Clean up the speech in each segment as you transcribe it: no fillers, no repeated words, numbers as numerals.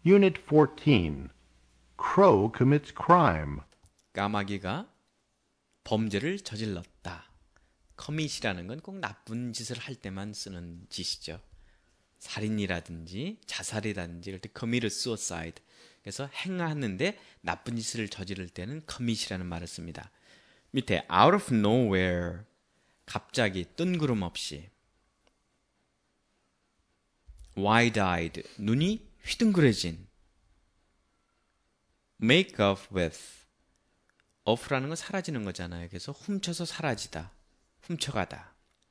Unit 14. Crow commits crime. 까마귀가 범죄를 저질렀다. commit이라는 건 꼭 나쁜 짓을 할 때만 쓰는 짓이죠. 살인이라든지 자살이라든지 이럴 때 commit suicide. 그래서 행하는데 나쁜 짓을 저지를 때는 commit이라는 말을 씁니다. 밑에 out of nowhere 갑자기 뜬구름없이 wide-eyed 눈이 휘둥그레진 make off with off라는 건 사라지는 거잖아요. 그래서 훔쳐서 사라지다. 훔쳐가다.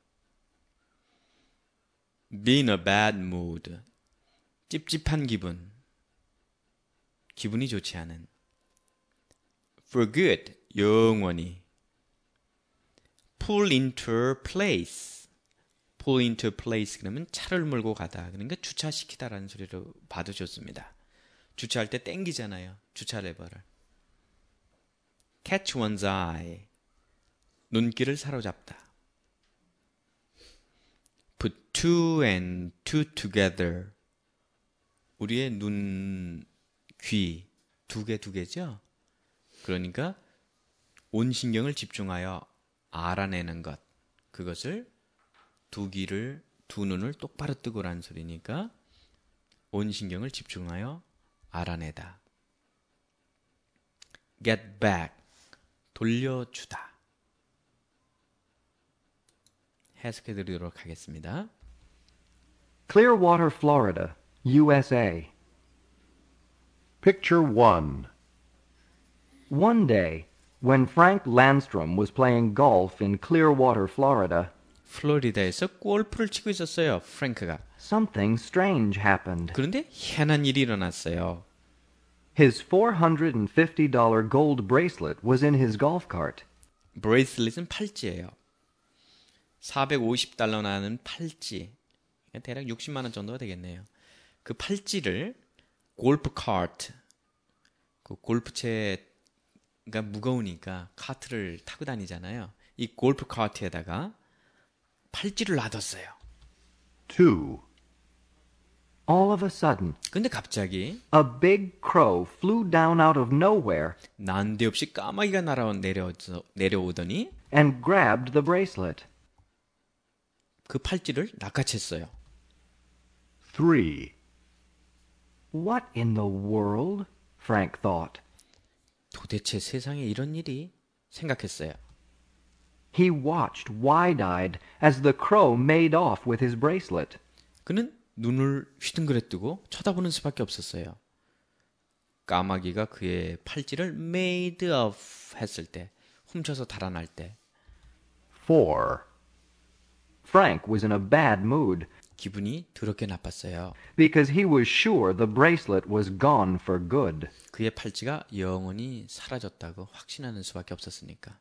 be in a bad mood 찝찝한 기분 기분이 좋지 않은 for good 영원히 pull into place pull into place 그러면 차를 몰고 가다 그러니까 주차시키다라는 소리로 봐도 좋습니다. 주차할 때 땡기잖아요. 주차 레버를 catch one's eye 눈길을 사로잡다 put two and two together 우리의 눈, 귀 두 개죠. 그러니까 온 신경을 집중하여 알아내는 것 그것을 두 눈을 똑바로 뜨고라는 소리니까 온 신경을 집중하여 알아내다. get back 돌려주다. 해석해 드리도록 하겠습니다. Clearwater, Florida, USA. Picture 1. One day, when Frank Landstrom was playing golf in Clearwater, Florida, 플로리다에서 골프를 치고 있었어요. 프랭크가. something strange happened. 그런데 희한한 일이 일어났어요. His $450 gold bracelet was in his golf cart. 브레이슬릿은 팔찌예요. 450달러 나는 팔찌. 대략 60만 원 정도가 되겠네요. 그 팔찌를 골프 카트, 그 골프채가 무거우니까 카트를 타고 다니잖아요. 이 골프 카트에다가 팔찌를 놔뒀어요. 2. All of a sudden, 근데 갑자기 a big crow flew down out of nowhere 난데없이 까마귀가 내려오더니 and grabbed the bracelet. 그 팔찌를 낚아챘어요. 3. What in the world? Frank thought. 도대체 세상에 이런 일이 생각했어요. He watched wide-eyed as the crow made off with his bracelet. 그는 눈을 휘둥그레 뜨고 쳐다보는 수밖에 없었어요. 까마귀가 그의 팔찌를 made off 했을 때, 훔쳐서 달아날 때 4. Frank was in a bad mood 기분이 더럽게 나빴어요. because he was sure the bracelet was gone for good. 그의 팔찌가 영원히 사라졌다고 확신하는 수밖에 없었으니까.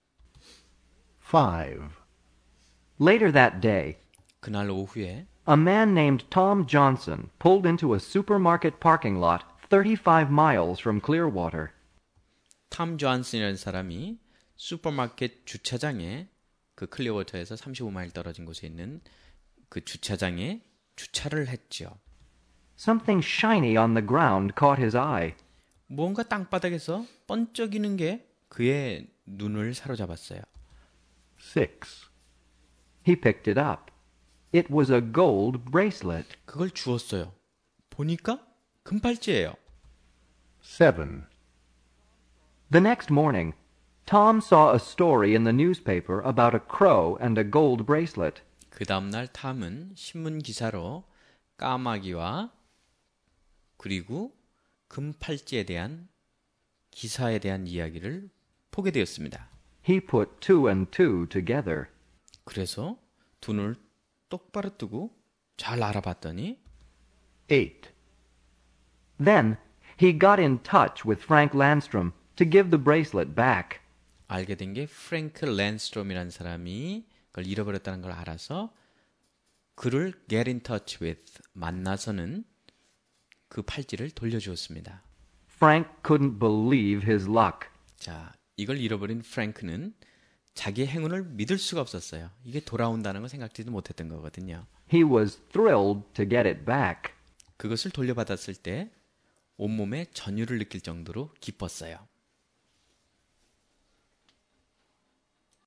5. Later that day, 그날 오후에 a man named Tom Johnson pulled into a supermarket parking lot 35 miles from Clearwater. 탐 존슨이라는 사람이 슈퍼마켓 주차장에 그 클리어워터에서 35마일 떨어진 곳에 있는 그 주차장에 주차를 했죠. Something shiny on the ground caught his eye. 뭔가 땅바닥에서 번쩍이는 게 그의 눈을 사로잡았어요. 6. He picked it up. It was a gold bracelet. 그걸 주웠어요. 보니까 금팔찌예요. 7. The next morning, Tom saw a story in the newspaper about a crow and a gold bracelet. 그 다음날 탐은 신문 기사로 까마귀와 그리고 금팔찌에 대한 기사에 대한 이야기를 보게 되었습니다. He put two and two together. 그래서 두 눈을 똑바로 뜨고 잘 알아봤더니 8. Then he got in touch with Frank Landstrom to give the bracelet back. 알게 된 게 프랭크 랜스트롬이라는 사람이 그걸 잃어버렸다는 걸 알아서 그를 get in touch with 만나서는 그 팔찌를 돌려주었습니다. Frank couldn't believe his luck. 자, 이걸 잃어버린 프랭크는 자기의 행운을 믿을 수가 없었어요. 이게 돌아온다는 걸 생각지도 못했던 거거든요. He was thrilled to get it back. 그것을 돌려받았을 때 온몸에 전율을 느낄 정도로 기뻤어요.